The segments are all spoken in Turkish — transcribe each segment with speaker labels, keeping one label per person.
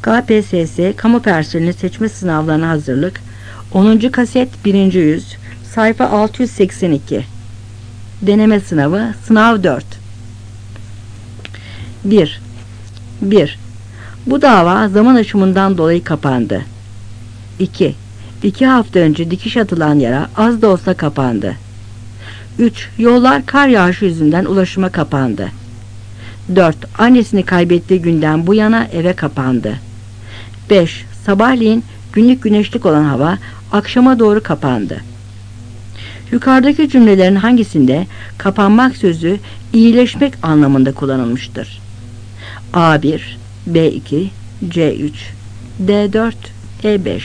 Speaker 1: KPSS Kamu Personeli Seçme Sınavlarına Hazırlık 10. Kaset 1. Yüz Sayfa 682 Deneme Sınavı Sınav 4 1. Bu dava zaman aşımından dolayı kapandı. 2 hafta önce dikiş atılan yara az da olsa kapandı. 3. Yollar kar yağışı yüzünden ulaşıma kapandı. 4. Annesini kaybettiği günden bu yana eve kapandı. 5. Sabahleyin günlük güneşlik olan hava akşama doğru kapandı. Yukarıdaki cümlelerin hangisinde kapanmak sözü iyileşmek anlamında kullanılmıştır? A1, B2, C3, D4, E5.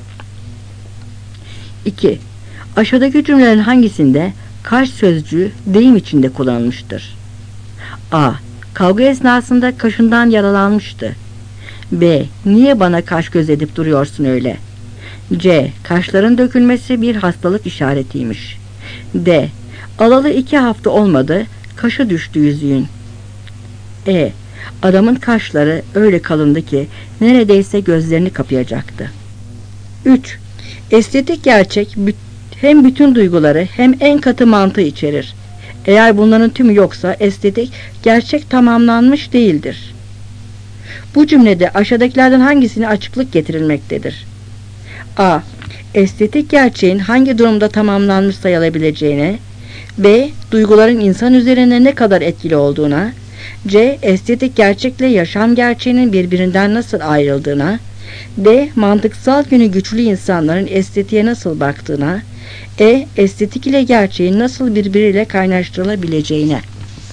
Speaker 1: 2. Aşağıdaki cümlelerin hangisinde kaş sözcüğü deyim içinde kullanılmıştır? A. Kavga esnasında kaşından yaralanmıştı. B. Niye bana kaş göz edip duruyorsun öyle? C. Kaşların dökülmesi bir hastalık işaretiymiş. D. Alalı 2 hafta olmadı, kaşı düştü yüzüğün. E. Adamın kaşları öyle kalındı ki neredeyse gözlerini kapayacaktı. 3. Estetik gerçek hem bütün duyguları hem en katı mantığı içerir. Eğer bunların tümü yoksa estetik gerçek tamamlanmış değildir. Bu cümlede aşağıdakilerden hangisine açıklık getirilmektedir? A. Estetik gerçeğin hangi durumda tamamlanmış sayılabileceğine, B. Duyguların insan üzerinde ne kadar etkili olduğuna, C. Estetik gerçekle yaşam gerçeğinin birbirinden nasıl ayrıldığına, D. Mantıksal yönü güçlü insanların estetiğe nasıl baktığına, E. Estetik ile gerçeğin nasıl birbiriyle kaynaştırılabileceğine.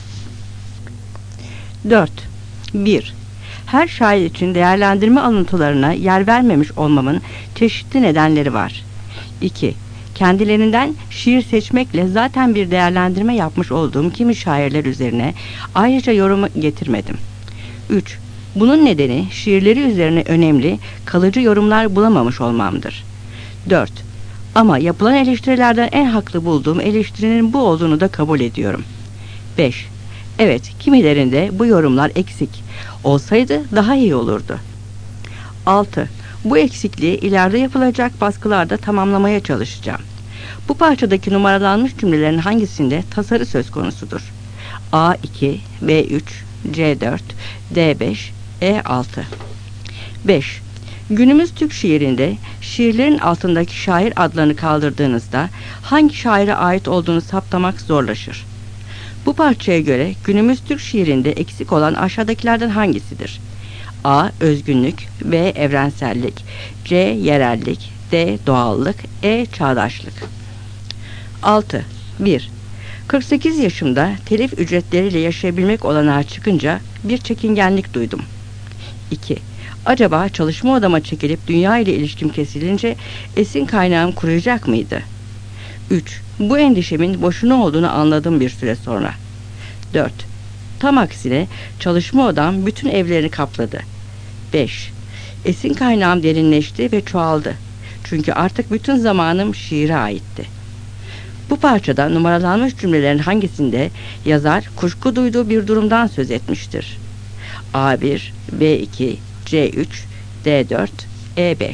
Speaker 1: 4. 1. Her şair için değerlendirme alıntılarına yer vermemiş olmamın çeşitli nedenleri var. 2. Kendilerinden şiir seçmekle zaten bir değerlendirme yapmış olduğum kimi şairler üzerine ayrıca yorumu getirmedim. 3. Bunun nedeni şiirleri üzerine önemli, kalıcı yorumlar bulamamış olmamdır. 4. Ama yapılan eleştirilerden en haklı bulduğum eleştirinin bu olduğunu da kabul ediyorum. 5. Evet, kimilerinde bu yorumlar eksik. Olsaydı daha iyi olurdu. 6. Bu eksikliği ileride yapılacak baskılarda tamamlamaya çalışacağım. Bu parçadaki numaralanmış cümlelerin hangisinde tasarı söz konusudur? A2, B3, C4, D5, E6. 5. Günümüz Türk şiirinde şiirlerin altındaki şair adlarını kaldırdığınızda hangi şaire ait olduğunu saptamak zorlaşır. Bu parçaya göre günümüz Türk şiirinde eksik olan aşağıdakilerden hangisidir? A. Özgünlük, B. Evrensellik, C. Yerellik, D. Doğallık, E. Çağdaşlık. 6. 1. 48 yaşımda telif ücretleriyle yaşayabilmek olanağı çıkınca bir çekingenlik duydum. 2. Acaba çalışma odama çekilip dünya ile ilişkim kesilince esin kaynağım kuruyacak mıydı? 3. Bu endişemin boşuna olduğunu anladım bir süre sonra. 4. Tam aksine çalışma odam bütün evlerini kapladı. 5. Esin kaynağım derinleşti ve çoğaldı. Çünkü artık bütün zamanım şiire aitti. Bu parçada numaralanmış cümlelerin hangisinde yazar kuşku duyduğu bir durumdan söz etmiştir? A1, B2, C3, D4, E5.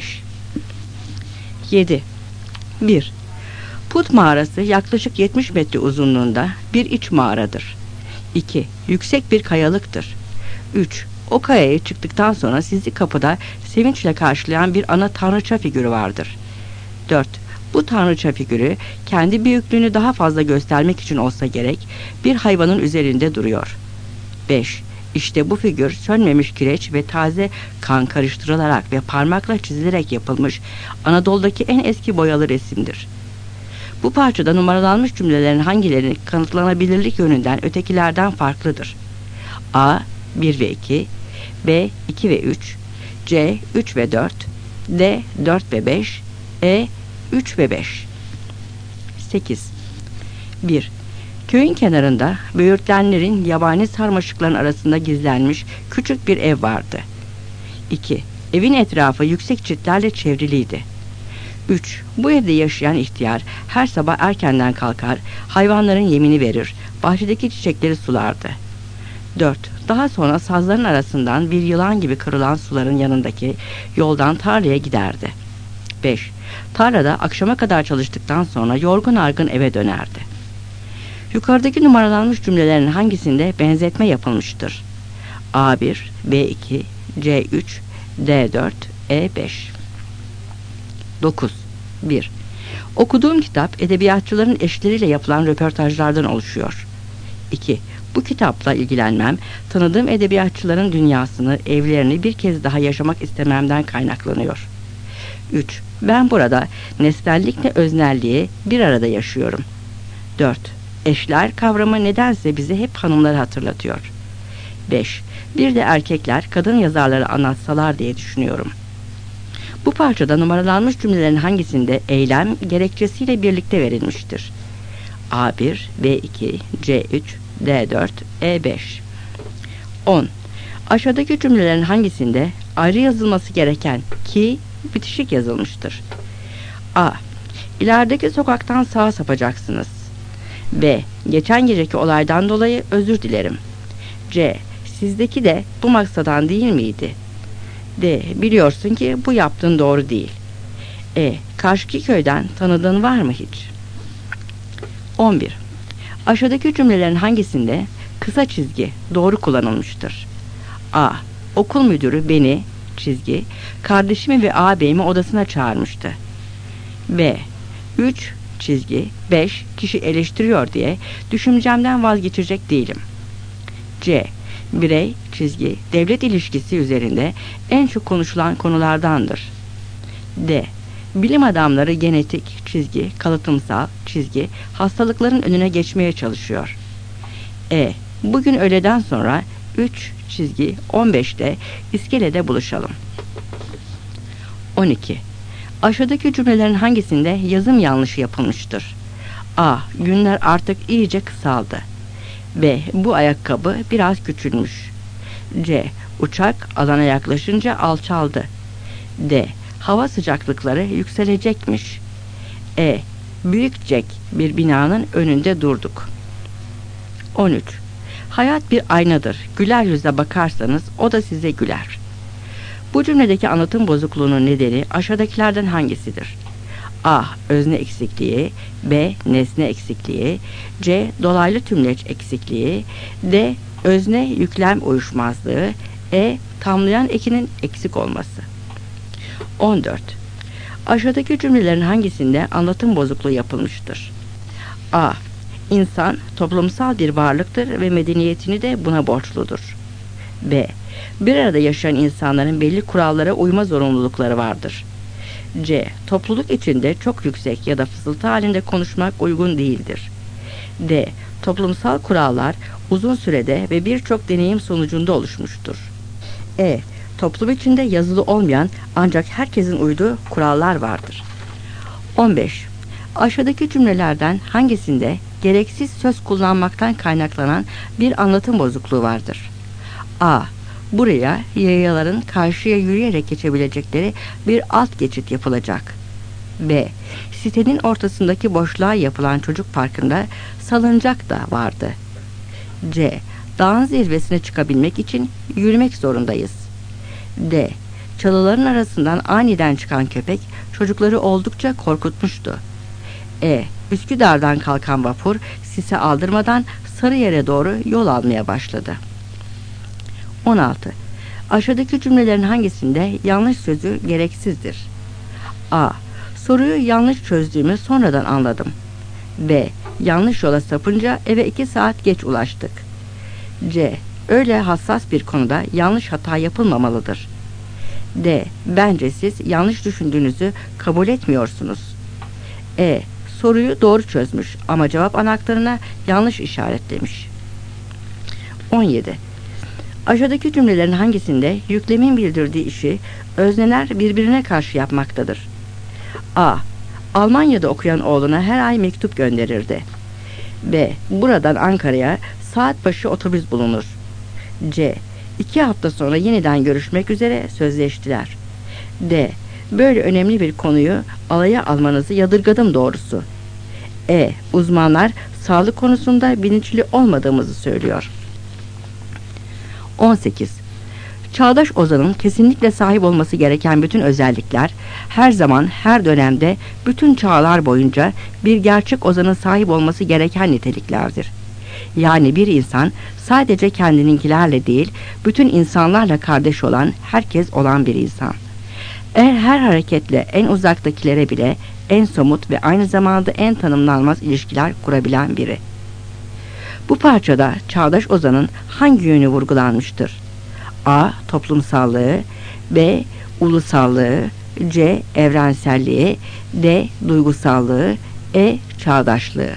Speaker 1: 7. 1. Put mağarası yaklaşık 70 metre uzunluğunda bir iç mağaradır. 2. Yüksek bir kayalıktır. 3. O kayaya çıktıktan sonra sizi kapıda sevinçle karşılayan bir ana tanrıça figürü vardır. 4. Bu tanrıça figürü kendi büyüklüğünü daha fazla göstermek için olsa gerek bir hayvanın üzerinde duruyor. 5. İşte bu figür sönmemiş kireç ve taze kan karıştırılarak ve parmakla çizilerek yapılmış Anadolu'daki en eski boyalı resimdir. Bu parçada numaralanmış cümlelerin hangileri kanıtlanabilirlik yönünden ötekilerden farklıdır? A. 1 ve 2, B. 2 ve 3, C. 3 ve 4, D. 4 ve 5, E. 3 ve 5. 8. 1. Köyün kenarında böğürtlenlerin yabani sarmaşıkların arasında gizlenmiş küçük bir ev vardı. 2. Evin etrafı yüksek çitlerle çevriliydi. 3. Bu evde yaşayan ihtiyar her sabah erkenden kalkar, hayvanların yemini verir, bahçedeki çiçekleri sulardı. 4. Daha sonra sazların arasından bir yılan gibi kırılan suların yanındaki yoldan tarlaya giderdi. 5. Tarlada akşama kadar çalıştıktan sonra yorgun argın eve dönerdi. Yukarıdaki numaralanmış cümlelerin hangisinde benzetme yapılmıştır? A1, B2, C3, D4, E5. 9. 1. Okuduğum kitap edebiyatçıların eşleriyle yapılan röportajlardan oluşuyor. 2. Bu kitapla ilgilenmem, tanıdığım edebiyatçıların dünyasını, evlerini bir kez daha yaşamak istememden kaynaklanıyor. 3. Ben burada nesnellikle öznelliği bir arada yaşıyorum. 4. Eşler kavramı nedense bize hep hanımları hatırlatıyor. 5. Bir de erkekler kadın yazarları anlatsalar diye düşünüyorum. Bu parçada numaralanmış cümlelerin hangisinde eylem gerekçesiyle birlikte verilmiştir? A1, B2, C3, D4, E5. 10. Aşağıdaki cümlelerin hangisinde ayrı yazılması gereken ki bitişik yazılmıştır? A. İlerideki sokaktan sağa sapacaksınız. B. Geçen geceki olaydan dolayı özür dilerim. C. Sizdeki de bu maksadan değil miydi? D. Biliyorsun ki bu yaptığın doğru değil. E. Karşıki köyden tanıdığın var mı hiç? 11. Aşağıdaki cümlelerin hangisinde kısa çizgi doğru kullanılmıştır? A. Okul müdürü beni çizgi kardeşimi ve ağabeyimi odasına çağırmıştı. B. 3 çizgi 5 kişi eleştiriyor diye düşüncemden vazgeçecek değilim. C. Birey çizgi devlet ilişkisi üzerinde en çok konuşulan konulardandır. D. Bilim adamları genetik çizgi kalıtımsal çizgi hastalıkların önüne geçmeye çalışıyor. E. Bugün öğleden sonra 3 çizgi 15'te iskelede buluşalım. 12. Aşağıdaki cümlelerin hangisinde yazım yanlışı yapılmıştır? A. Günler artık iyice kısaldı. B. Bu ayakkabı biraz küçülmüş. C. Uçak alana yaklaşınca alçaldı. D. Hava sıcaklıkları yükselecekmiş. E. Büyük Jack bir binanın önünde durduk. 13. Hayat bir aynadır. Güler yüzle bakarsanız o da size güler. Bu cümledeki anlatım bozukluğunun nedeni aşağıdakilerden hangisidir? A. Özne eksikliği. B. Nesne eksikliği. C. Dolaylı tümleç eksikliği. D. Özne yüklem uyuşmazlığı. E. Tamlayan ekinin eksik olması. 14. Aşağıdaki cümlelerin hangisinde anlatım bozukluğu yapılmıştır? A. İnsan toplumsal bir varlıktır ve medeniyetini de buna borçludur. B. Bir arada yaşayan insanların belli kurallara uyma zorunlulukları vardır. C. Topluluk içinde çok yüksek ya da fısıltı halinde konuşmak uygun değildir. D. Toplumsal kurallar uzun sürede ve birçok deneyim sonucunda oluşmuştur. E. Toplum içinde yazılı olmayan ancak herkesin uyduğu kurallar vardır. 15. Aşağıdaki cümlelerden hangisinde gereksiz söz kullanmaktan kaynaklanan bir anlatım bozukluğu vardır? A. Buraya yayaların karşıya yürüyerek geçebilecekleri bir alt geçit yapılacak. B. Sitenin ortasındaki boşluğa yapılan çocuk parkında salıncak da vardı. C. Dağın zirvesine çıkabilmek için yürümek zorundayız. D. Çalıların arasından aniden çıkan köpek çocukları oldukça korkutmuştu. E. Üsküdar'dan kalkan vapur sise aldırmadan Sarıyer'e doğru yol almaya başladı. 16. Aşağıdaki cümlelerin hangisinde yanlış sözü gereksizdir? A. Soruyu yanlış çözdüğümü sonradan anladım. B. Yanlış yola sapınca eve 2 saat geç ulaştık. C. Öyle hassas bir konuda yanlış hata yapılmamalıdır. D. Bence siz yanlış düşündüğünüzü kabul etmiyorsunuz. E. Soruyu doğru çözmüş ama cevap anahtarına yanlış işaretlemiş. 17. Aşağıdaki cümlelerin hangisinde yüklemin bildirdiği işi özneler birbirine karşı yapmaktadır? A. Almanya'da okuyan oğluna her ay mektup gönderirdi. B. Buradan Ankara'ya saat başı otobüs bulunur. C. 2 hafta sonra yeniden görüşmek üzere sözleştiler. D. Böyle önemli bir konuyu alaya almanızı yadırgadım doğrusu. E. Uzmanlar sağlık konusunda bilinçli olmadığımızı söylüyor. 18. Çağdaş ozanın kesinlikle sahip olması gereken bütün özellikler, her zaman, her dönemde, bütün çağlar boyunca bir gerçek ozanın sahip olması gereken niteliklerdir. Yani bir insan sadece kendininkilerle değil, bütün insanlarla kardeş olan, herkes olan bir insan. Her hareketle en uzaktakilere bile en somut ve aynı zamanda en tanımlanmaz ilişkiler kurabilen biri. Bu parçada çağdaş ozanın hangi yönü vurgulanmıştır? A. Toplumsallığı, B. Ulusallığı, C. Evrenselliği, D. Duygusallığı, E. Çağdaşlığı.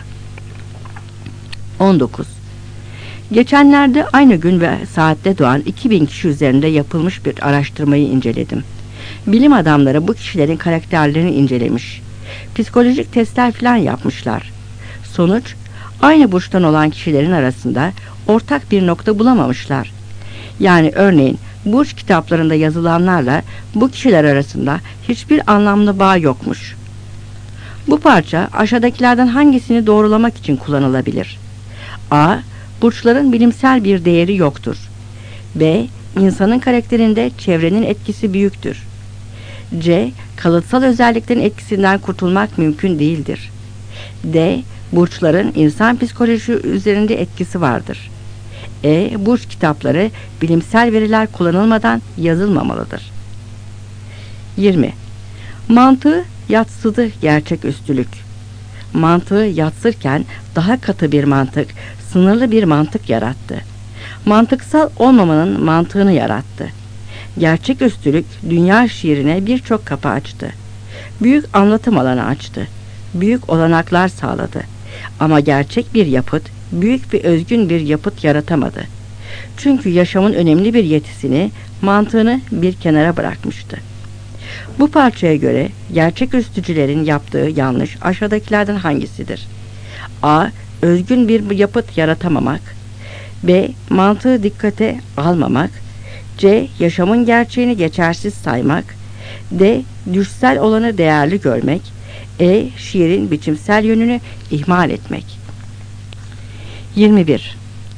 Speaker 1: 19. Geçenlerde aynı gün ve saatte doğan 2000 kişi üzerinde yapılmış bir araştırmayı inceledim. Bilim adamları bu kişilerin karakterlerini incelemiş. Psikolojik testler falan yapmışlar. Sonuç, aynı burçtan olan kişilerin arasında ortak bir nokta bulamamışlar. Yani örneğin burç kitaplarında yazılanlarla bu kişiler arasında hiçbir anlamlı bağ yokmuş. Bu parça aşağıdakilerden hangisini doğrulamak için kullanılabilir? A. Burçların bilimsel bir değeri yoktur. B. İnsanın karakterinde çevrenin etkisi büyüktür. C. Kalıtsal özelliklerin etkisinden kurtulmak mümkün değildir. D. Burçların insan psikolojisi üzerinde etkisi vardır. E. Burç kitapları bilimsel veriler kullanılmadan yazılmamalıdır. 20. Mantığı yatsıdı gerçeküstülük. Mantığı yatsırken daha katı bir mantık, sınırlı bir mantık yarattı. Mantıksal olmamanın mantığını yarattı. Gerçeküstülük dünya şiirine birçok kapı açtı. Büyük anlatım alanı açtı. Büyük olanaklar sağladı. Ama gerçek bir yapıt, büyük ve özgün bir yapıt yaratamadı. Çünkü yaşamın önemli bir yetisini, mantığını bir kenara bırakmıştı. Bu parçaya göre gerçeküstücülerin yaptığı yanlış aşağıdakilerden hangisidir? A. Özgün bir yapıt yaratamamak. B. Mantığı dikkate almamak. C. Yaşamın gerçeğini geçersiz saymak. D. Düşsel olanı değerli görmek. E. Şiirin biçimsel yönünü ihmal etmek. 21.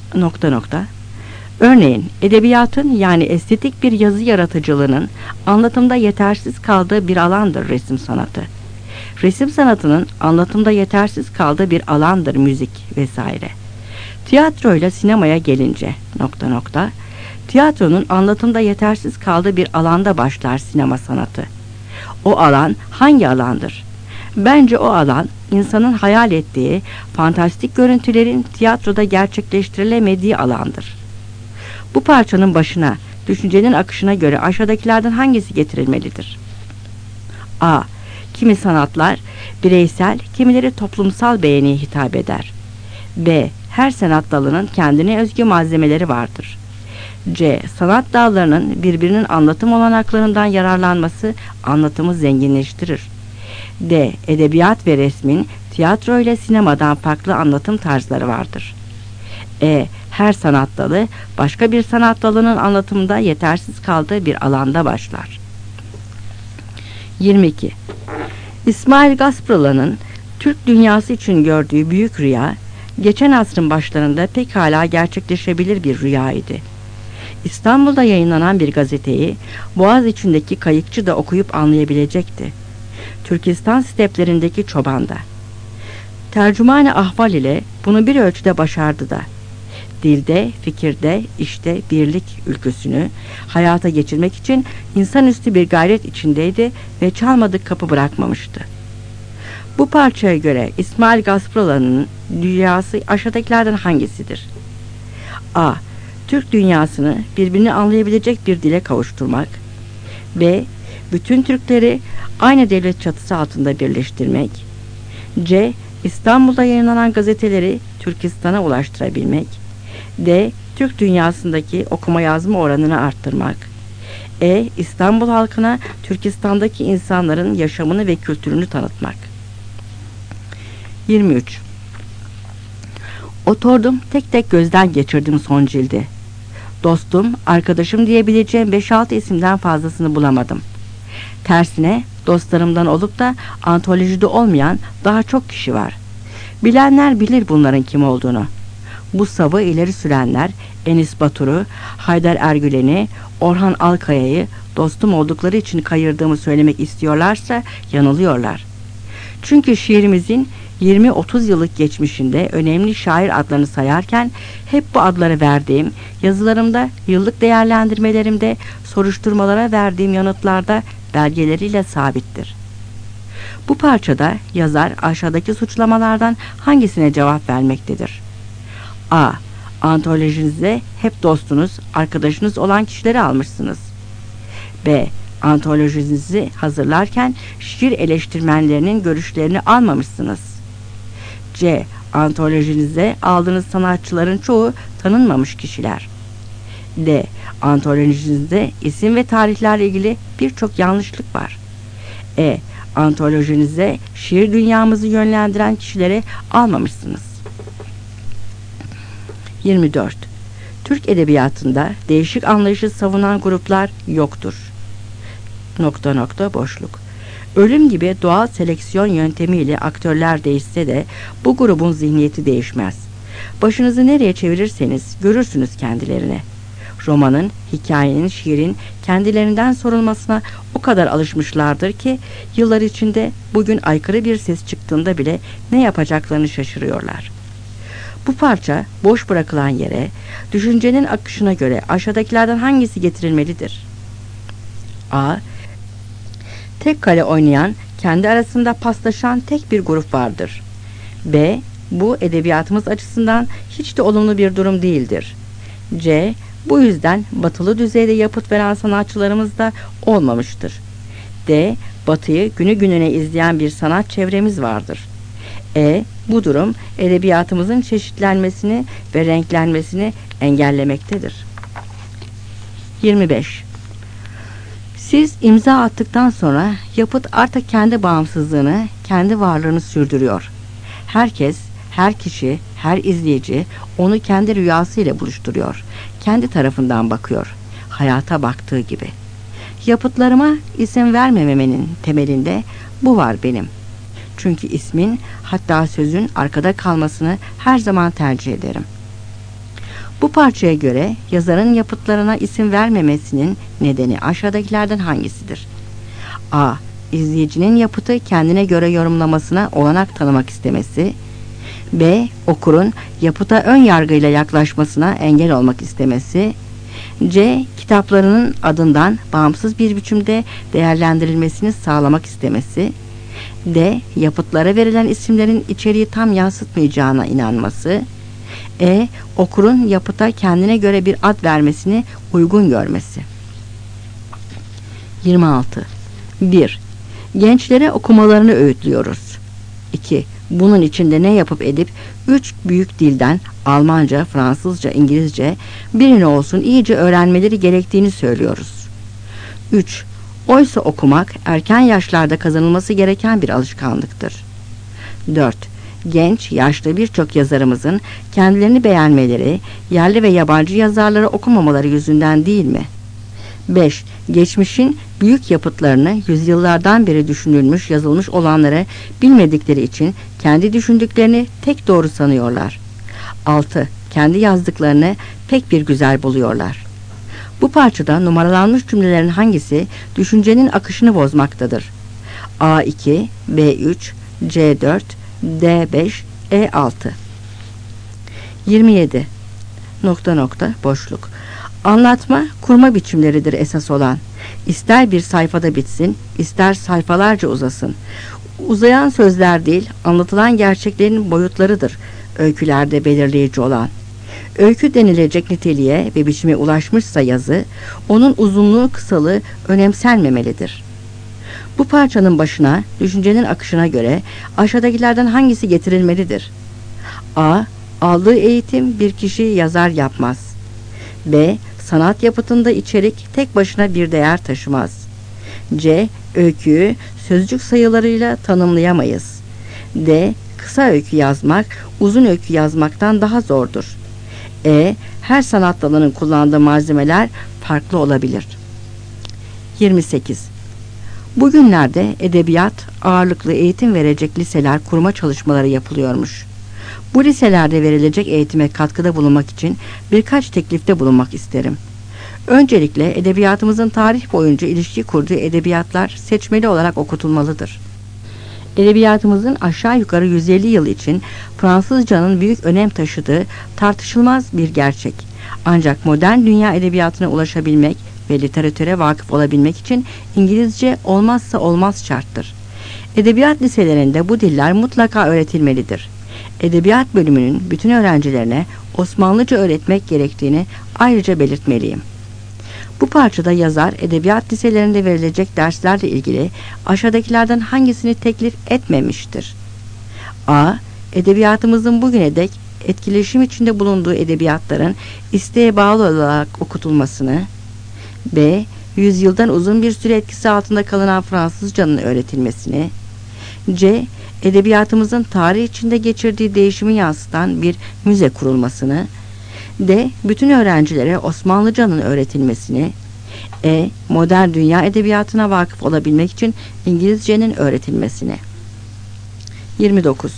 Speaker 1: Örneğin edebiyatın yani estetik bir yazı yaratıcılığının anlatımda yetersiz kaldığı bir alandır resim sanatı. Resim sanatının anlatımda yetersiz kaldığı bir alandır müzik vesaire. Tiyatroyla sinemaya gelince tiyatronun anlatımda yetersiz kaldığı bir alanda başlar sinema sanatı. O alan hangi alandır? Bence o alan insanın hayal ettiği fantastik görüntülerin tiyatroda gerçekleştirilemediği alandır. Bu parçanın başına, düşüncenin akışına göre aşağıdakilerden hangisi getirilmelidir? A. Kimi sanatlar bireysel, kimileri toplumsal beğeniye hitap eder. B. Her sanat dalının kendine özgü malzemeleri vardır. C. Sanat dallarının birbirinin anlatım olanaklarından yararlanması anlatımı zenginleştirir. D. Edebiyat ve resmin tiyatro ile sinemadan farklı anlatım tarzları vardır. E. Her sanat dalı başka bir sanat dalının anlatımında yetersiz kaldığı bir alanda başlar. 22. İsmail Gaspralı'nın Türk dünyası için gördüğü büyük rüya, geçen asrın başlarında pekala gerçekleşebilir bir rüya idi. İstanbul'da yayınlanan bir gazeteyi Boğaziçi'ndeki kayıkçı da okuyup anlayabilecekti. Türkistan steplerindeki çoban da. Tercüman-ı ahval ile bunu bir ölçüde başardı da. Dilde, fikirde, işte birlik ülküsünü hayata geçirmek için insanüstü bir gayret içindeydi ve çalmadık kapı bırakmamıştı. Bu parçaya göre İsmail Gaspralı'nın dünyası aşağıdakilerden hangisidir? A. Türk dünyasını birbirini anlayabilecek bir dile kavuşturmak. B. Bütün Türkleri aynı devlet çatısı altında birleştirmek. C. İstanbul'da yayınlanan gazeteleri Türkistan'a ulaştırabilmek. D. Türk dünyasındaki okuma yazma oranını arttırmak. E. İstanbul halkına Türkistan'daki insanların yaşamını ve kültürünü tanıtmak. 23. Oturdum, tek tek gözden geçirdim son cildi. Dostum, arkadaşım diyebileceğim 5-6 isimden fazlasını bulamadım. Tersine dostlarımdan olup da antolojide olmayan daha çok kişi var. Bilenler bilir bunların kim olduğunu. bu savı ileri sürenler Enis Batur'u, Haydar Ergülen'i, Orhan Alkaya'yı dostum oldukları için kayırdığımı söylemek istiyorlarsa yanılıyorlar. Çünkü şiirimizin 20-30 yıllık geçmişinde önemli şair adlarını sayarken hep bu adları verdiğim, yazılarımda, yıllık değerlendirmelerimde, soruşturmalara verdiğim yanıtlarda belgeleriyle sabittir. Bu parçada yazar aşağıdaki suçlamalardan hangisine cevap vermektedir? A. Antolojinizde hep dostunuz, arkadaşınız olan kişileri almışsınız. B. Antolojinizi hazırlarken şiir eleştirmenlerinin görüşlerini almamışsınız. C. Antolojinize aldığınız sanatçıların çoğu tanınmamış kişiler. D. Antolojinizde isim ve tarihlerle ilgili birçok yanlışlık var. E. Antolojinize şiir dünyamızı yönlendiren kişileri almamışsınız. 24. Türk edebiyatında değişik anlayışı savunan gruplar yoktur. Boşluk. Ölüm gibi doğal seleksiyon yöntemiyle aktörler değişse de bu grubun zihniyeti değişmez. Başınızı nereye çevirirseniz görürsünüz kendilerine. Romanın, hikayenin, şiirin kendilerinden sorulmasına o kadar alışmışlardır ki yıllar içinde bugün aykırı bir ses çıktığında bile ne yapacaklarını şaşırıyorlar. Bu parça boş bırakılan yere, düşüncenin akışına göre aşağıdakilerden hangisi getirilmelidir? A. Tek kale oynayan, kendi arasında paslaşan tek bir grup vardır. B. Bu edebiyatımız açısından hiç de olumlu bir durum değildir. C. Bu yüzden batılı düzeyde yapıt veren sanatçılarımız da olmamıştır. D. Batıyı günü gününe izleyen bir sanat çevremiz vardır. E. Bu durum edebiyatımızın çeşitlenmesini ve renklenmesini engellemektedir. 25. Siz imza attıktan sonra yapıt artık kendi bağımsızlığını, kendi varlığını sürdürüyor. Herkes, her kişi, her izleyici onu kendi rüyasıyla buluşturuyor. Kendi tarafından bakıyor. Hayata baktığı gibi. Yapıtlarıma isim vermememenin temelinde bu var benim. Çünkü ismin, hatta sözün arkada kalmasını her zaman tercih ederim. Bu parçaya göre yazarın yapıtlarına isim vermemesinin nedeni aşağıdakilerden hangisidir? A. İzleyicinin yapıtı kendine göre yorumlamasına olanak tanımak istemesi. B. Okurun yapıta ön yargıyla yaklaşmasına engel olmak istemesi. C. Kitaplarının adından bağımsız bir biçimde değerlendirilmesini sağlamak istemesi. D. Yapıtlara verilen isimlerin içeriği tam yansıtmayacağına inanması. E. Okurun yapıta kendine göre bir ad vermesini uygun görmesi. 26. 1. Gençlere okumalarını öğütlüyoruz. 2. Bunun içinde ne yapıp edip 3 büyük dilden Almanca, Fransızca, İngilizce birini olsun iyice öğrenmeleri gerektiğini söylüyoruz. 3. Oysa okumak erken yaşlarda kazanılması gereken bir alışkanlıktır. 4. Genç, yaşlı birçok yazarımızın kendilerini beğenmeleri, yerli ve yabancı yazarları okumamaları yüzünden değil mi? 5. Geçmişin büyük yapıtlarını yüzyıllardan beri düşünülmüş, yazılmış olanları bilmedikleri için kendi düşündüklerini tek doğru sanıyorlar. 6. Kendi yazdıklarını pek bir güzel buluyorlar. Bu parçada numaralanmış cümlelerin hangisi düşüncenin akışını bozmaktadır? A2, B3, C4, D5, E6. 27. Boşluk. Anlatma, kurma biçimleridir esas olan. İster bir sayfada bitsin, ister sayfalarca uzasın. Uzayan sözler değil, anlatılan gerçeklerin boyutlarıdır öykülerde belirleyici olan. Öykü denilecek niteliğe ve biçime ulaşmışsa yazı, onun uzunluğu kısalığı önemsenmemelidir. Bu parçanın başına, düşüncenin akışına göre aşağıdakilerden hangisi getirilmelidir? A. Aldığı eğitim bir kişiyi yazar yapmaz. B. Sanat yapıtında içerik tek başına bir değer taşımaz. C. Öyküyü sözcük sayılarıyla tanımlayamayız. D. Kısa öykü yazmak, uzun öykü yazmaktan daha zordur. E. Her sanat dalının kullandığı malzemeler farklı olabilir. 28. Bugünlerde edebiyat ağırlıklı eğitim verecek liseler kurma çalışmaları yapılıyormuş. Bu liselerde verilecek eğitime katkıda bulunmak için birkaç teklifte bulunmak isterim. Öncelikle edebiyatımızın tarih boyunca ilişki kurduğu edebiyatlar seçmeli olarak okutulmalıdır. Edebiyatımızın aşağı yukarı 150 yıl için Fransızcanın büyük önem taşıdığı tartışılmaz bir gerçek. Ancak modern dünya edebiyatına ulaşabilmek ve literatüre vakıf olabilmek için İngilizce olmazsa olmaz şarttır. Edebiyat liselerinde bu diller mutlaka öğretilmelidir. Edebiyat bölümünün bütün öğrencilerine Osmanlıca öğretmek gerektiğini ayrıca belirtmeliyim. Bu parçada yazar edebiyat liselerinde verilecek derslerle ilgili aşağıdakilerden hangisini teklif etmemiştir? A. Edebiyatımızın bugüne dek etkileşim içinde bulunduğu edebiyatların isteğe bağlı olarak okutulmasını. B. Yüzyıldan uzun bir süre etkisi altında kalınan Fransızcanın öğretilmesini. C. Edebiyatımızın tarih içinde geçirdiği değişimi yansıtan bir müze kurulmasını. D. Bütün öğrencilere Osmanlıcanın öğretilmesini. E. Modern dünya edebiyatına vakıf olabilmek için İngilizcenin öğretilmesini. 29.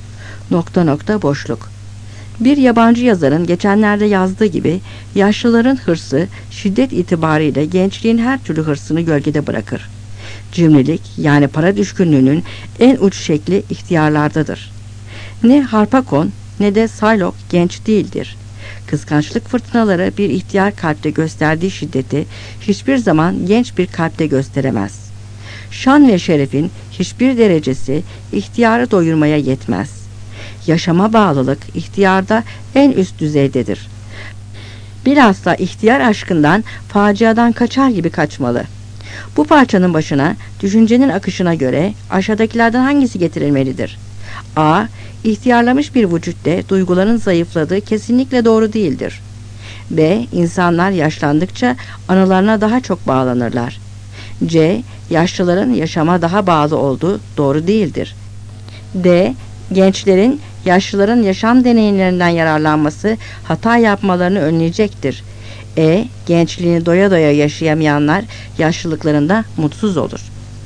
Speaker 1: Boşluk. Bir yabancı yazarın geçenlerde yazdığı gibi yaşlıların hırsı şiddet itibariyle gençliğin her türlü hırsını gölgede bırakır. Cimrilik yani para düşkünlüğünün en uç şekli ihtiyarlardadır. Ne Harpakon ne de Shylock genç değildir. Kıskançlık fırtınaları bir ihtiyar kalpte gösterdiği şiddeti hiçbir zaman genç bir kalpte gösteremez. Şan ve şerefin hiçbir derecesi ihtiyarı doyurmaya yetmez. Yaşama bağlılık ihtiyarda en üst düzeydedir. Bilhassa ihtiyar aşkından, faciadan kaçar gibi kaçmalı. Bu parçanın başına düşüncenin akışına göre aşağıdakilerden hangisi getirilmelidir? A. İhtiyarlamış bir vücutta duyguların zayıfladığı kesinlikle doğru değildir. B. İnsanlar yaşlandıkça anılarına daha çok bağlanırlar. C. Yaşlıların yaşama daha bağlı olduğu doğru değildir. D. Gençlerin yaşlıların yaşam deneyimlerinden yararlanması hata yapmalarını önleyecektir. E. Gençliğini doya doya yaşayamayanlar yaşlılıklarında mutsuz olur.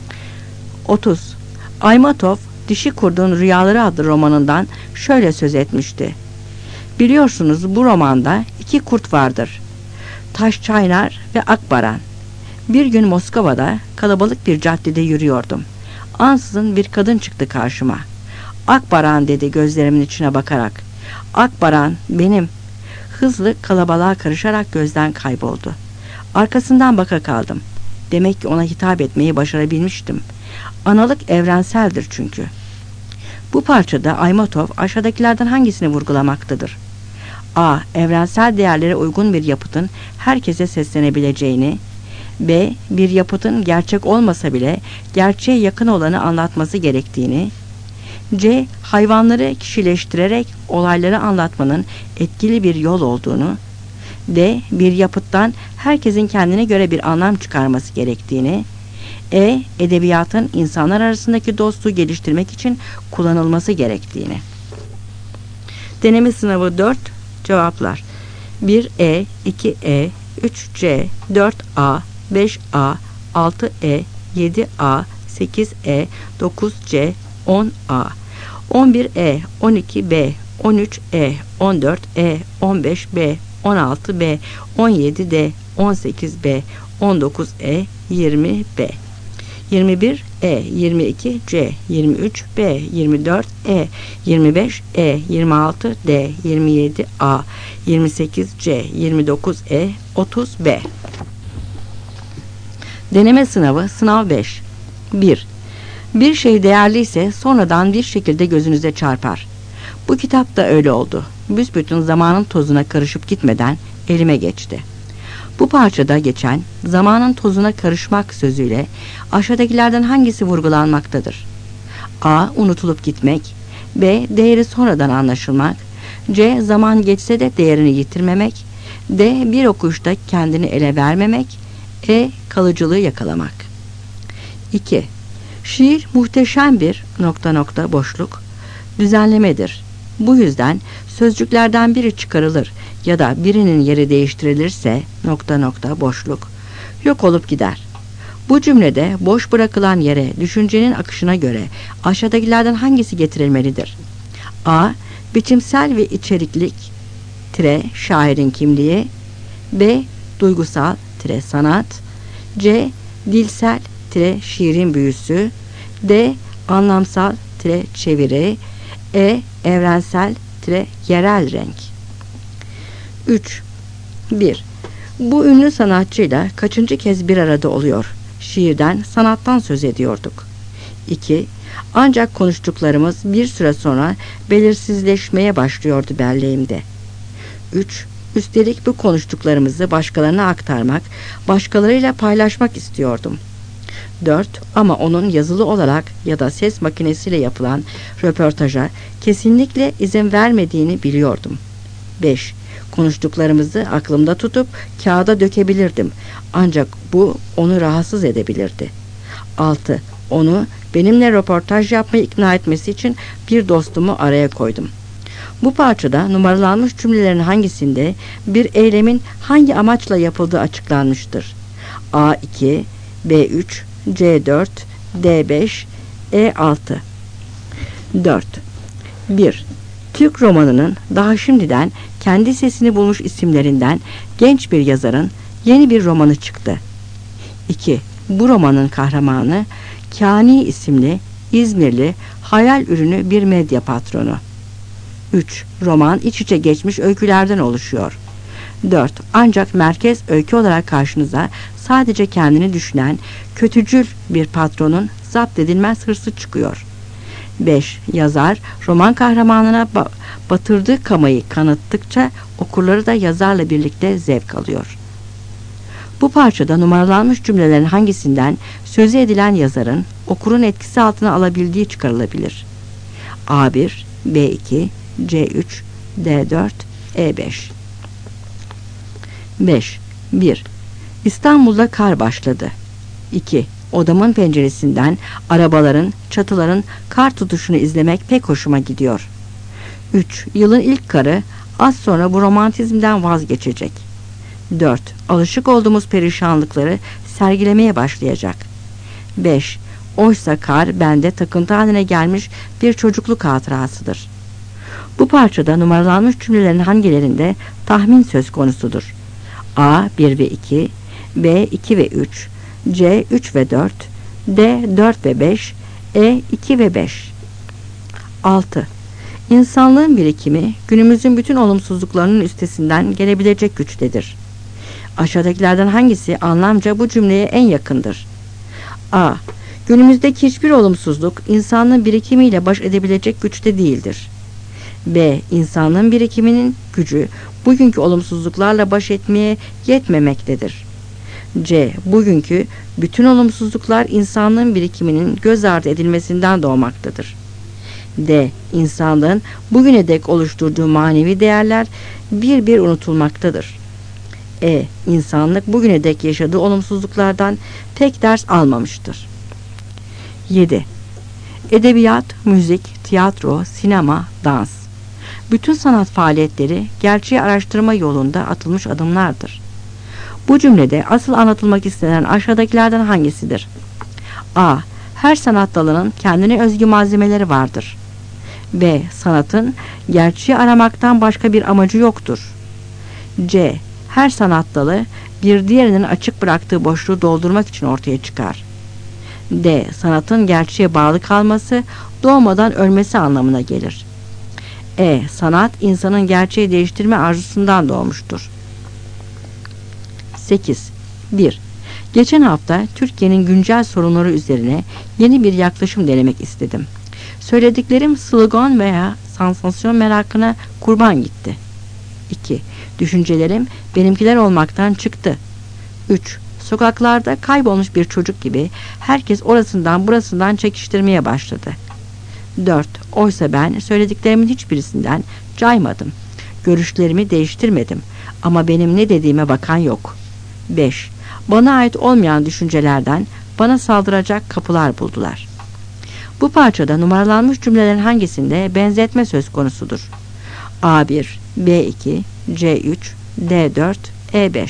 Speaker 1: 30. Aymatov, Dişi Kurdun Rüyaları adlı romanından şöyle söz etmişti. Biliyorsunuz bu romanda iki kurt vardır. Taşçaynar ve Akbaran. Bir gün Moskova'da kalabalık bir caddede yürüyordum. Ansızın bir kadın çıktı karşıma. Akbaran dedi gözlerimin içine bakarak. Akbaran benim. Hızlı kalabalığa karışarak gözden kayboldu. Arkasından baka kaldım. Demek ki ona hitap etmeyi başarabilmiştim. Analık evrenseldir çünkü. Bu parçada Aymatov aşağıdakilerden hangisini vurgulamaktadır? A. Evrensel değerlere uygun bir yapıtın herkese seslenebileceğini. B. Bir yapıtın gerçek olmasa bile gerçeğe yakın olanı anlatması gerektiğini. C. Hayvanları kişileştirerek olayları anlatmanın etkili bir yol olduğunu. D. Bir yapıttan herkesin kendine göre bir anlam çıkarması gerektiğini. E. Edebiyatın insanlar arasındaki dostluğu geliştirmek için kullanılması gerektiğini. Deneme sınavı 4. Cevaplar 1E, 2E, 3C, 4A, 5A, 6E, 7A, 8E, 9C, 10A, 11E, 12B, 13E, 14E, 15B, 16B, 17D, 18B, 19E, 20B, 21E, 22C, 23B, 24E, 25E, 26D, 27A, 28C, 29E, 30B. Deneme sınavı sınav 5. 1. Bir şey değerliyse sonradan bir şekilde gözünüze çarpar. Bu kitap da öyle oldu. Büsbütün zamanın tozuna karışıp gitmeden elime geçti. Bu parçada geçen zamanın tozuna karışmak sözüyle aşağıdakilerden hangisi vurgulanmaktadır? A. Unutulup gitmek. B. Değeri sonradan anlaşılmak. C. Zaman geçse de değerini yitirmemek. D. Bir okuyuşta kendini ele vermemek. E. Kalıcılığı yakalamak. 2. Şiir muhteşem bir boşluk düzenlemedir. Bu yüzden sözcüklerden biri çıkarılır ya da birinin yeri değiştirilirse boşluk yok olup gider. Bu cümlede boş bırakılan yere düşüncenin akışına göre aşağıdakilerden hangisi getirilmelidir? A. biçimsel ve içeriklik şairin kimliği, B. duygusal sanat, C. dilsel şiirin büyüsü, D. anlamsal çeviri, E. evrensel yerel renk. 3. 1. Bu ünlü sanatçıyla kaçıncı kez bir arada oluyor? Şiirden, sanattan söz ediyorduk. 2. Ancak konuştuklarımız bir süre sonra belirsizleşmeye başlıyordu belleğimde. 3. Üstelik bu konuştuklarımızı başkalarına aktarmak, başkalarıyla paylaşmak istiyordum. 4. Ama onun yazılı olarak ya da ses makinesiyle yapılan röportaja kesinlikle izin vermediğini biliyordum. 5. Konuştuklarımızı aklımda tutup kağıda dökebilirdim. Ancak bu onu rahatsız edebilirdi. 6. Onu benimle röportaj yapmaya ikna etmesi için bir dostumu araya koydum. Bu parçada numaralanmış cümlelerin hangisinde bir eylemin hangi amaçla yapıldığı açıklanmıştır? A2, B3, C4, D5, E6. 4. 1. Türk romanının daha şimdiden kendi sesini bulmuş isimlerinden genç bir yazarın yeni bir romanı çıktı. 2. Bu romanın kahramanı Kani isimli İzmirli hayal ürünü bir medya patronu. 3. Roman iç içe geçmiş öykülerden oluşuyor. 4. Ancak merkez öykü olarak karşınıza sadece kendini düşünen kötücül bir patronun zapt edilmez hırsı çıkıyor. 5. Yazar roman kahramanına batırdığı kamayı kanıttıkça okurları da yazarla birlikte zevk alıyor. Bu parçada numaralanmış cümlelerin hangisinden sözü edilen yazarın okurun etkisi altına alabildiği çıkarılabilir? A1, B2, C3, D4, E5. 5. 1. İstanbul'da kar başladı. 2. Odamın penceresinden arabaların, çatıların kar tutuşunu izlemek pek hoşuma gidiyor. 3. Yılın ilk karı az sonra bu romantizmden vazgeçecek. 4. Alışık olduğumuz perişanlıkları sergilemeye başlayacak. 5. Oysa kar bende takıntı haline gelmiş bir çocukluk hatırasıdır. Bu parçada numaralanmış cümlelerin hangilerinde tahmin söz konusudur? A. 1 ve 2, B. 2 ve 3, C. 3 ve 4, D. 4 ve 5, E. 2 ve 5. 6. İnsanlığın birikimi günümüzün bütün olumsuzluklarının üstesinden gelebilecek güçtedir. Aşağıdakilerden hangisi anlamca bu cümleye en yakındır? A. Günümüzdeki hiçbir olumsuzluk insanlığın birikimiyle baş edebilecek güçte değildir. B. İnsanlığın birikiminin gücü bugünkü olumsuzluklarla baş etmeye yetmemektedir. C. Bugünkü bütün olumsuzluklar insanlığın birikiminin göz ardı edilmesinden doğmaktadır. D. İnsanlığın bugüne dek oluşturduğu manevi değerler bir bir unutulmaktadır. E. İnsanlık bugüne dek yaşadığı olumsuzluklardan pek ders almamıştır. 7. Edebiyat, müzik, tiyatro, sinema, dans. Bütün sanat faaliyetleri gerçeği araştırma yolunda atılmış adımlardır. Bu cümlede asıl anlatılmak istenen aşağıdakilerden hangisidir? A. Her sanat dalının kendine özgü malzemeleri vardır. B. Sanatın gerçeği aramaktan başka bir amacı yoktur. C. Her sanat dalı bir diğerinin açık bıraktığı boşluğu doldurmak için ortaya çıkar. D. Sanatın gerçeğe bağlı kalması doğmadan ölmesi anlamına gelir. E. Sanat insanın gerçeği değiştirme arzusundan doğmuştur. 8. 1. Geçen hafta Türkiye'nin güncel sorunları üzerine yeni bir yaklaşım denemek istedim. Söylediklerim slogan veya sansasyon merakına kurban gitti. 2. Düşüncelerim benimkiler olmaktan çıktı. 3. Sokaklarda kaybolmuş bir çocuk gibi herkes orasından burasından çekiştirmeye başladı. 4. Oysa ben söylediklerimin hiçbirisinden caymadım. Görüşlerimi değiştirmedim. Ama benim ne dediğime bakan yok. 5. Bana ait olmayan düşüncelerden bana saldıracak kapılar buldular. Bu parçada numaralanmış cümlelerin hangisinde benzetme söz konusudur? A1, B2, C3, D4, E5.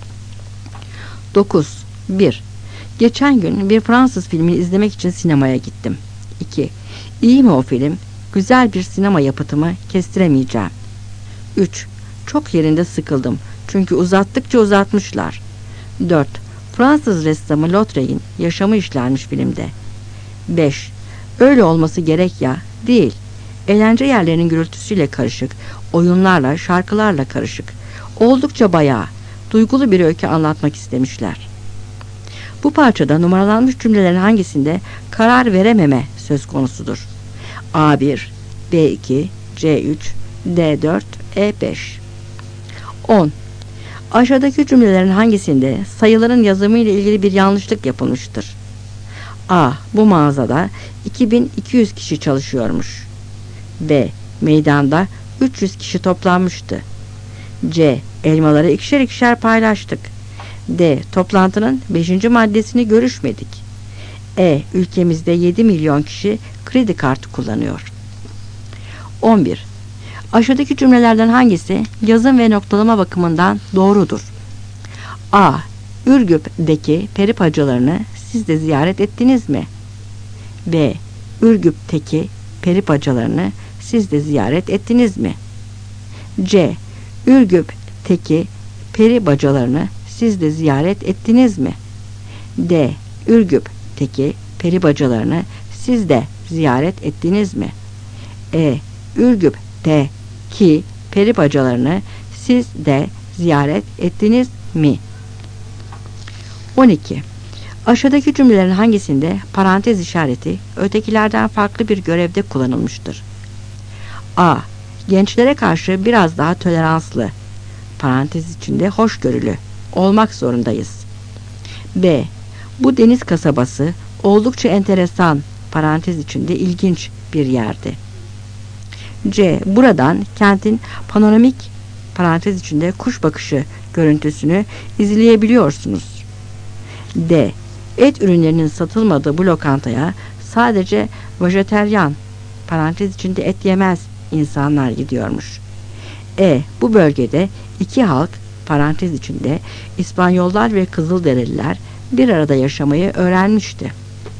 Speaker 1: 9. 1. Geçen gün bir Fransız filmini izlemek için sinemaya gittim. 2. İyi mi o film? güzel bir sinema yapıtı mı kestiremeyeceğim. 3. Çok yerinde sıkıldım. Çünkü uzattıkça uzatmışlar. 4. Fransız ressamı Lautrec'in yaşamı işlenmiş filmde. 5. Öyle olması gerek ya, değil. Eğlence yerlerinin gürültüsüyle karışık, oyunlarla, şarkılarla karışık. Oldukça bayağı, duygulu bir öykü anlatmak istemişler. Bu parçada numaralanmış cümlelerin hangisinde karar verememe söz konusudur? A1, B2, C3, D4, E5. 10. Aşağıdaki cümlelerin hangisinde sayıların yazımı ile ilgili bir yanlışlık yapılmıştır? A. Bu mağazada 2200 kişi çalışıyormuş. B. Meydanda 300 kişi toplanmıştı. C. Elmaları ikişer ikişer paylaştık. D. Toplantının 5. maddesini görüşmedik. E. Ülkemizde 7 milyon kişi kredi kartı kullanıyor. 11. Aşağıdaki cümlelerden hangisi yazım ve noktalama bakımından doğrudur? A. Ürgüp'teki peri bacalarını siz de ziyaret ettiniz mi? B. Ürgüp'teki peri bacalarını siz de ziyaret ettiniz mi? C. Ürgüp'teki peri bacalarını siz de ziyaret ettiniz mi? D. Ürgüp'teki peri bacalarını siz de ziyaret ettiniz mi? E. Ürgüp'teki peri bacalarını siz de ziyaret ettiniz mi? 12. Aşağıdaki cümlelerin hangisinde parantez işareti ötekilerden farklı bir görevde kullanılmıştır? A. Gençlere karşı biraz daha toleranslı, parantez içinde hoşgörülü olmak zorundayız. B. Bu deniz kasabası oldukça enteresan, parantez içinde ilginç bir yerdi. C. Buradan kentin panoramik, parantez içinde kuş bakışı görüntüsünü izleyebiliyorsunuz. D. Et ürünlerinin satılmadığı bu lokantaya sadece vejeteryan, parantez içinde et yemez insanlar gidiyormuş. E. Bu bölgede iki halk, parantez içinde İspanyollar ve Kızılderililer bir arada yaşamayı öğrenmişti.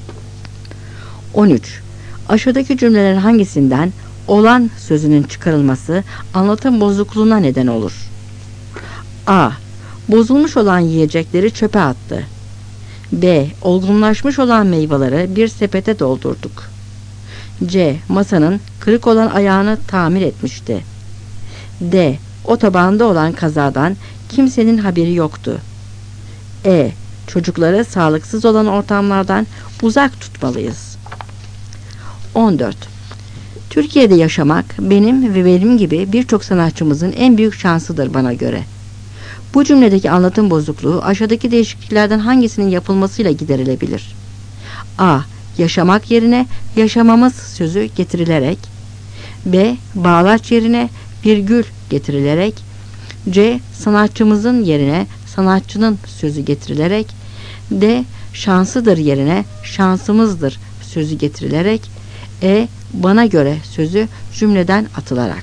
Speaker 1: 13. Aşağıdaki cümlelerin hangisinden olan sözünün çıkarılması anlatım bozukluğuna neden olur? A. Bozulmuş olan yiyecekleri çöpe attı. B. Olgunlaşmış olan meyveleri bir sepete doldurduk. C. Masanın kırık olan ayağını tamir etmişti. D. Otobanda olan kazadan kimsenin haberi yoktu. E. Çocukları sağlıksız olan ortamlardan uzak tutmalıyız. 14. Türkiye'de yaşamak benim ve benim gibi birçok sanatçımızın en büyük şansıdır bana göre. Bu cümledeki anlatım bozukluğu aşağıdaki değişikliklerden hangisinin yapılmasıyla giderilebilir? A. Yaşamak yerine yaşamamız sözü getirilerek. B. Bağlaç yerine virgül getirilerek. C. Sanatçımızın yerine sanatçının sözü getirilerek. D. Şansıdır yerine şansımızdır sözü getirilerek. E. Bana göre sözü cümleden atılarak.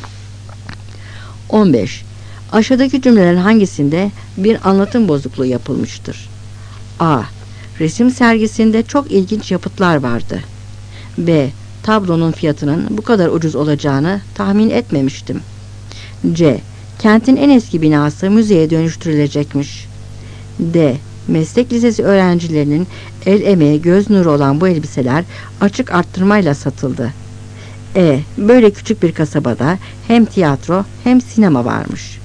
Speaker 1: 15. Aşağıdaki cümlelerin hangisinde bir anlatım bozukluğu yapılmıştır? A. Resim sergisinde çok ilginç yapıtlar vardı. B. Tablonun fiyatının bu kadar ucuz olacağını tahmin etmemiştim. C. Kentin en eski binası müzeye dönüştürülecekmiş. D. Meslek lisesi öğrencilerinin el emeği göz nuru olan bu elbiseler açık arttırmayla satıldı. E. Böyle küçük bir kasabada hem tiyatro hem sinema varmış.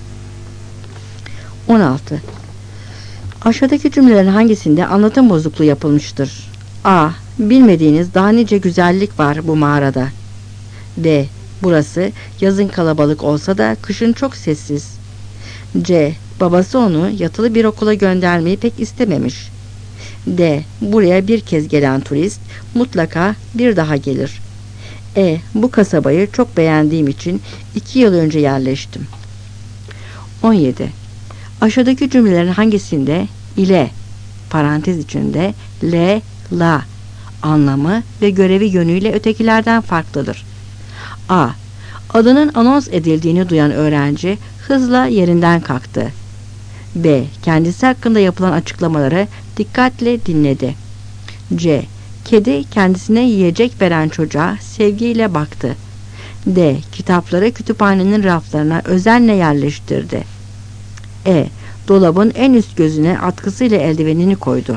Speaker 1: 16. Aşağıdaki cümlelerin hangisinde anlatım bozukluğu yapılmıştır? A. Bilmediğiniz daha nice güzellik var bu mağarada. B. Burası yazın kalabalık olsa da kışın çok sessiz. C. Babası onu yatılı bir okula göndermeyi pek istememiş. D. Buraya bir kez gelen turist mutlaka bir daha gelir. E. Bu kasabayı çok beğendiğim için 2 yıl önce yerleştim. 17. Aşağıdaki cümlelerin hangisinde ile, parantez içinde le, la anlamı ve görevi yönüyle ötekilerden farklıdır? A. Adının anons edildiğini duyan öğrenci hızla yerinden kalktı. B. Kendisi hakkında yapılan açıklamaları dikkatle dinledi. C. Kedi kendisine yiyecek veren çocuğa sevgiyle baktı. D. Kitapları kütüphanenin raflarına özenle yerleştirdi. E. Dolabın en üst gözüne atkısıyla eldivenini koydu.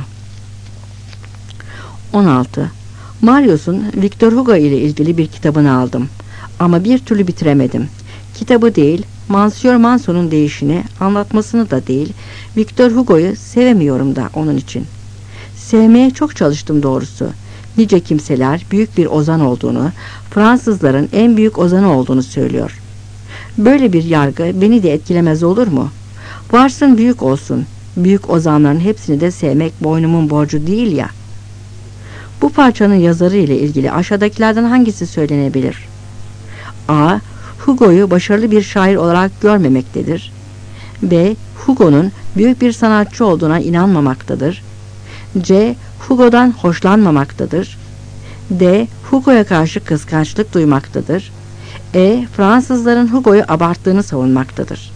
Speaker 1: 16. Marius'un Victor Hugo ile ilgili bir kitabını aldım. Ama bir türlü bitiremedim. Kitabı değil, Monsieur Manson'un değişini, anlatmasını da değil, Victor Hugo'yu sevemiyorum da onun için. Sevmeye çok çalıştım doğrusu. Nice kimseler büyük bir ozan olduğunu, Fransızların en büyük ozanı olduğunu söylüyor. Böyle bir yargı beni de etkilemez olur mu? Varsın büyük olsun. Büyük ozanların hepsini de sevmek boynumun borcu değil ya. Bu parçanın yazarı ile ilgili aşağıdakilerden hangisi söylenebilir? A. Hugo'yu başarılı bir şair olarak görmemektedir. B. Hugo'nun büyük bir sanatçı olduğuna inanmamaktadır. C. Hugo'dan hoşlanmamaktadır. D. Hugo'ya karşı kıskançlık duymaktadır. E. Fransızların Hugo'yu abarttığını savunmaktadır.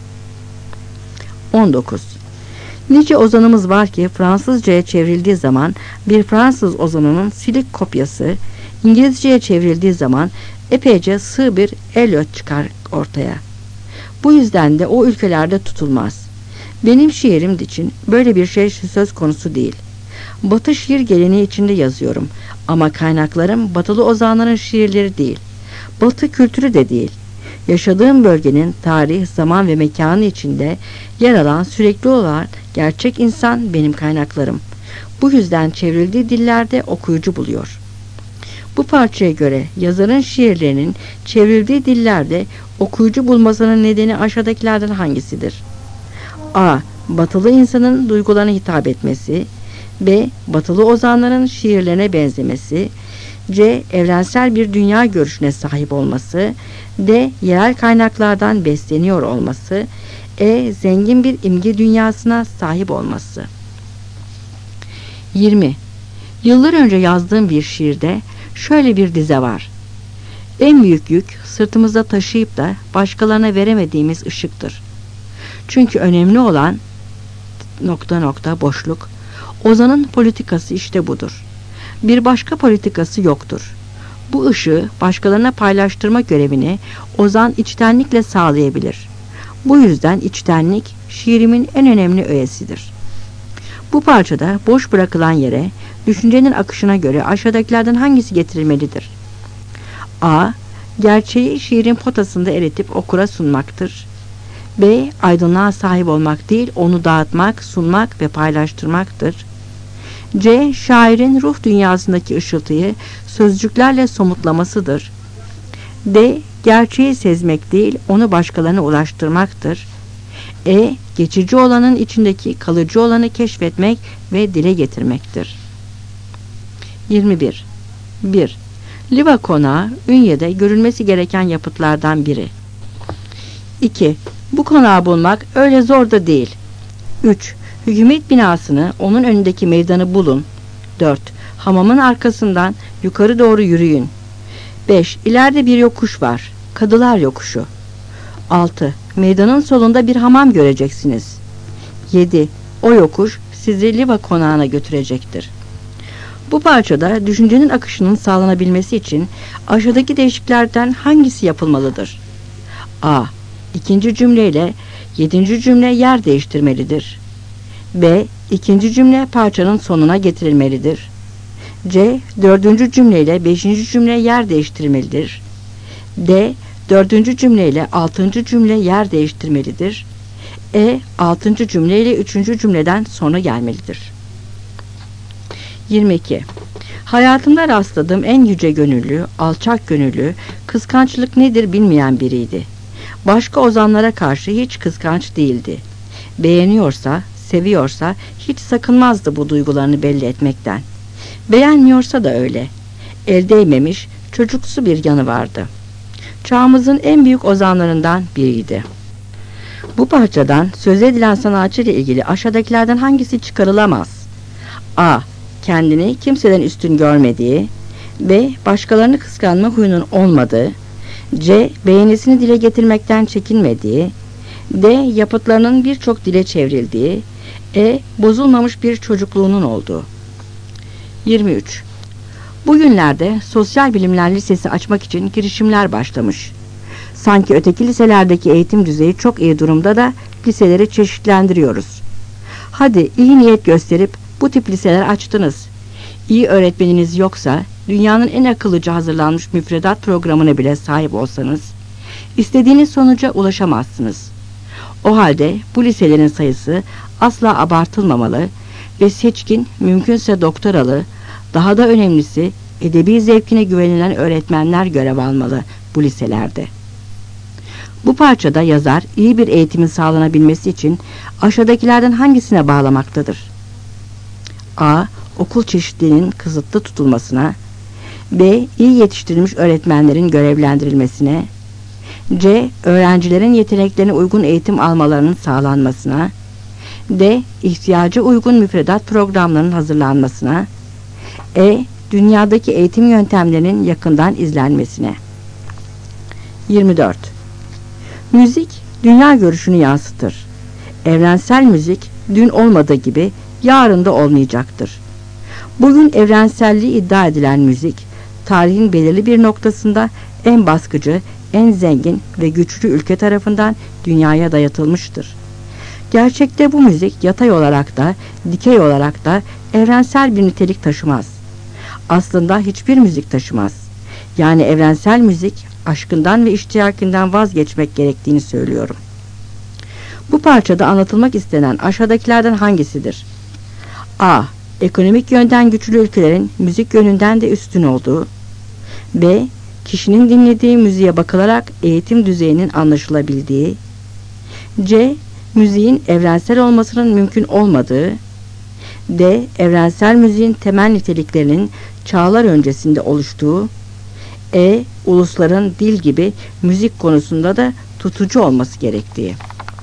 Speaker 1: 19. Nice ozanımız var ki Fransızcaya çevrildiği zaman bir Fransız ozanının silik kopyası, İngilizceye çevrildiği zaman epeyce sığ bir Eliot çıkar ortaya. Bu yüzden de o ülkelerde tutulmaz. Benim şiirim için böyle bir şey söz konusu değil. Batı şiir geleneği içinde yazıyorum ama kaynaklarım batılı ozanların şiirleri değil. Batı kültürü de değil. Yaşadığım bölgenin tarih, zaman ve mekanı içinde yer alan sürekli olarak gerçek insan benim kaynaklarım. Bu yüzden çevrildiği dillerde okuyucu buluyor. Bu parçaya göre yazarın şiirlerinin çevrildiği dillerde okuyucu bulmasının nedeni aşağıdakilerden hangisidir? A. Batılı insanın duygularına hitap etmesi. B. Batılı ozanların şiirlerine benzemesi. C. Evrensel bir dünya görüşüne sahip olması. D. Yerel kaynaklardan besleniyor olması. E. Zengin bir imge dünyasına sahip olması. 20. Yıllar önce yazdığım bir şiirde şöyle bir dize var. En büyük yük sırtımızda taşıyıp da başkalarına veremediğimiz ışıktır. Çünkü önemli olan ... boşluk. Ozanın politikası işte budur. Bir başka politikası yoktur. Bu ışığı başkalarına paylaştırma görevini ozan içtenlikle sağlayabilir. Bu yüzden içtenlik şiirimin en önemli öğesidir. Bu parçada boş bırakılan yere düşüncenin akışına göre aşağıdakilerden hangisi getirilmelidir? A. Gerçeği şiirin potasında eritip okura sunmaktır. B. Aydınlığa sahip olmak değil, onu dağıtmak, sunmak ve paylaştırmaktır. C. Şairin ruh dünyasındaki ışıltıyı sözcüklerle somutlamasıdır. D. Gerçeği sezmek değil, onu başkalarına ulaştırmaktır. E. Geçici olanın içindeki kalıcı olanı keşfetmek ve dile getirmektir. 21. 1. Liva Konağı, Ünye'de görülmesi gereken yapıtlardan biri. 2. Bu konağı bulmak öyle zor da değil. 3. Hükümet binasını, onun önündeki meydanı bulun. 4. Hamamın arkasından yukarı doğru yürüyün. 5. İleride bir yokuş var. Kadılar Yokuşu. 6. Meydanın solunda bir hamam göreceksiniz. 7. O yokuş sizi Liva Konağı'na götürecektir. Bu parçada düşüncenin akışının sağlanabilmesi için aşağıdaki değişikliklerden hangisi yapılmalıdır? A. İkinci cümleyle 7. cümle yer değiştirmelidir. B. İkinci cümle parçanın sonuna getirilmelidir. C. 4. cümleyle 5. cümle yer değiştirmelidir. D. 4. cümleyle 6. cümle yer değiştirmelidir. E. 6. cümleyle 3. cümleden sonra gelmelidir. 22. Hayatımda rastladığım en yüce gönüllü, alçak gönüllü, kıskançlık nedir bilmeyen biriydi. Başka ozanlara karşı hiç kıskanç değildi. Beğeniyorsa, seviyorsa hiç sakınmazdı bu duygularını belli etmekten. Beğenmiyorsa da öyle. El değmemiş, çocuksu bir yanı vardı. Çağımızın en büyük ozanlarından biriydi. Bu parçadan söz edilen sanatçı ile ilgili aşağıdakilerden hangisi çıkarılamaz? A. Kendini kimseden üstün görmediği. B. Başkalarını kıskanma huyunun olmadığı. C. Beğenisini dile getirmekten çekinmediği. D. Yapıtlarının birçok dile çevrildiği. E. Bozulmamış bir çocukluğunun olduğu. 23. Bugünlerde Sosyal Bilimler Lisesi açmak için girişimler başlamış. Sanki öteki liselerdeki eğitim düzeyi çok iyi durumda da liseleri çeşitlendiriyoruz. Hadi iyi niyet gösterip bu tip liseler açtınız. İyi öğretmeniniz yoksa dünyanın en akıllıca hazırlanmış müfredat programına bile sahip olsanız istediğiniz sonuca ulaşamazsınız. O halde bu liselerin sayısı asla abartılmamalı ve seçkin, mümkünse doktoralı, daha da önemlisi edebi zevkine güvenilen öğretmenler görev almalı bu liselerde. Bu parçada yazar iyi bir eğitimin sağlanabilmesi için aşağıdakilerden hangisine bağlamaktadır? A. Okul çeşitliliğinin kısıtlı tutulmasına. B. İyi yetiştirilmiş öğretmenlerin görevlendirilmesine. C. Öğrencilerin yeteneklerine uygun eğitim almalarının sağlanmasına. D. İhtiyaca uygun müfredat programlarının hazırlanmasına. E. Dünyadaki eğitim yöntemlerinin yakından izlenmesine. 24. Müzik, dünya görüşünü yansıtır. Evrensel müzik, dün olmadığı gibi yarın da olmayacaktır. Bugün evrenselliği iddia edilen müzik, tarihin belirli bir noktasında en baskıcı, en zengin ve güçlü ülke tarafından dünyaya dayatılmıştır. Gerçekte bu müzik yatay olarak da, dikey olarak da evrensel bir nitelik taşımaz. Aslında hiçbir müzik taşımaz. Yani evrensel müzik, aşkından ve iştiyakinden vazgeçmek gerektiğini söylüyorum. Bu parçada anlatılmak istenen aşağıdakilerden hangisidir? A. Ekonomik yönden güçlü ülkelerin müzik yönünden de üstün olduğu. B. Kişinin dinlediği müziğe bakılarak eğitim düzeyinin anlaşılabildiği. C. Müziğin evrensel olmasının mümkün olmadığı. D. Evrensel müziğin temel niteliklerinin çağlar öncesinde oluştuğu. E. Ulusların dil gibi müzik konusunda da tutucu olması gerektiği.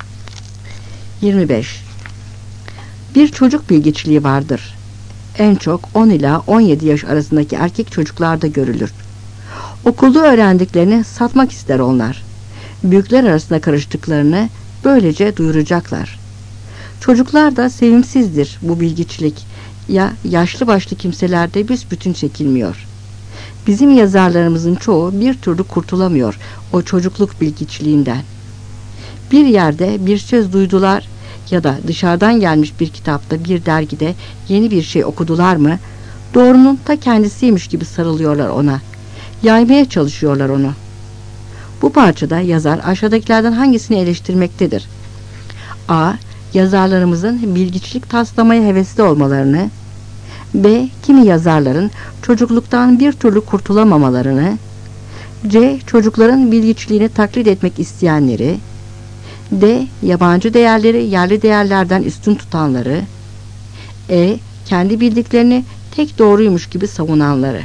Speaker 1: 25. Bir çocuk bilgiçliği vardır. En çok 10 ila 17 yaş arasındaki erkek çocuklarda görülür. Okulda öğrendiklerini satmak ister onlar. Büyükler arasında karıştıklarını böylece duyuracaklar. Çocuklar da sevimsizdir bu bilgiçlik. Ya yaşlı başlı kimselerde büsbütün çekilmiyor. Bizim yazarlarımızın çoğu bir türlü kurtulamıyor o çocukluk bilgiçliğinden. Bir yerde bir söz duydular ya da dışarıdan gelmiş bir kitapta, bir dergide yeni bir şey okudular mı, doğrunun ta kendisiymiş gibi sarılıyorlar ona. Yaymaya çalışıyorlar onu. Bu parçada yazar aşağıdakilerden hangisini eleştirmektedir? A. Yazarlarımızın bilgiçlik taslamaya hevesli olmalarını. B. Kimi yazarların çocukluktan bir türlü kurtulamamalarını. C. Çocukların bilgiçliğini taklit etmek isteyenleri. D. Yabancı değerleri yerli değerlerden üstün tutanları. E. Kendi bildiklerini tek doğruymuş gibi savunanları.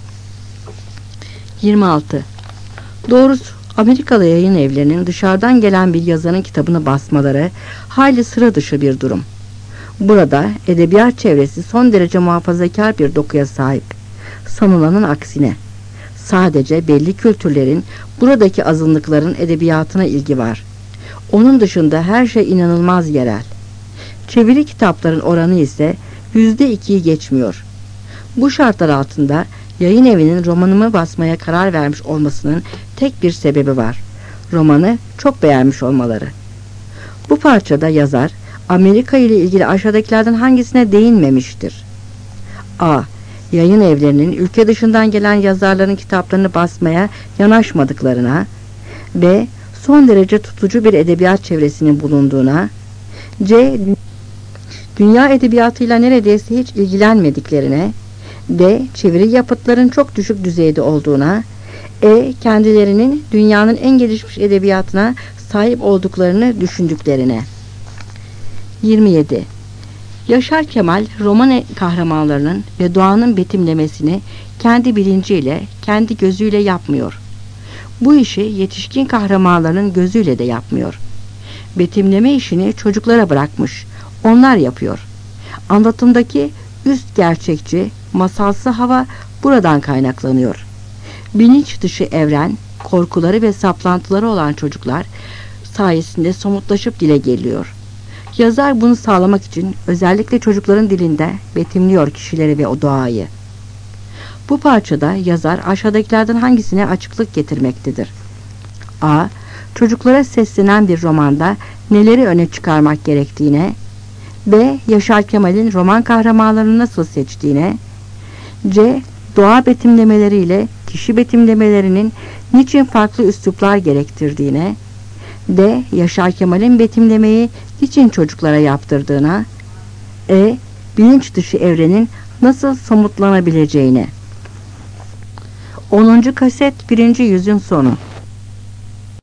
Speaker 1: 26. Doğrusu Amerikalı yayın evlerinin dışarıdan gelen bir yazarın kitabını basmaları hayli sıra dışı bir durum. Burada edebiyat çevresi son derece muhafazakar bir dokuya sahip. Sanılanın aksine. Sadece belli kültürlerin, buradaki azınlıkların edebiyatına ilgi var. Onun dışında her şey inanılmaz yerel. Çeviri kitapların oranı ise %2'yi geçmiyor. Bu şartlar altında yayın evinin romanımı basmaya karar vermiş olmasının tek bir sebebi var. Romanı çok beğenmiş olmaları. Bu parçada yazar Amerika ile ilgili aşağıdakilerden hangisine değinmemiştir? A. Yayın evlerinin ülke dışından gelen yazarların kitaplarını basmaya yanaşmadıklarına. B. Son derece tutucu bir edebiyat çevresinin bulunduğuna. C. Dünya edebiyatıyla neredeyse hiç ilgilenmediklerine. D. Çeviri yapıtların çok düşük düzeyde olduğuna. E. Kendilerinin dünyanın en gelişmiş edebiyatına sahip olduklarını düşündüklerine. 27. Yaşar Kemal roman kahramanlarının ve doğanın betimlemesini kendi bilinciyle, kendi gözüyle yapmıyor. Bu işi yetişkin kahramanların gözüyle de yapmıyor. Betimleme işini çocuklara bırakmış. Onlar yapıyor. Anlatımdaki üst gerçekçi, masalsı hava buradan kaynaklanıyor. Bilinç dışı evren, korkuları ve saplantıları olan çocuklar sayesinde somutlaşıp dile geliyor. Yazar bunu sağlamak için özellikle çocukların dilinde betimliyor kişileri ve o doğayı. Bu parçada yazar aşağıdakilerden hangisine açıklık getirmektedir? A. Çocuklara seslenen bir romanda neleri öne çıkarmak gerektiğine, B. Yaşar Kemal'in roman kahramanlarını nasıl seçtiğine, C. Doğa betimlemeleriyle kişi betimlemelerinin niçin farklı üsluplar gerektirdiğine, D. Yaşar Kemal'in betimlemeyi niçin çocuklara yaptırdığına, E. Bilinç dışı evrenin nasıl somutlanabileceğine. 10. kaset 1. yüzün sonu.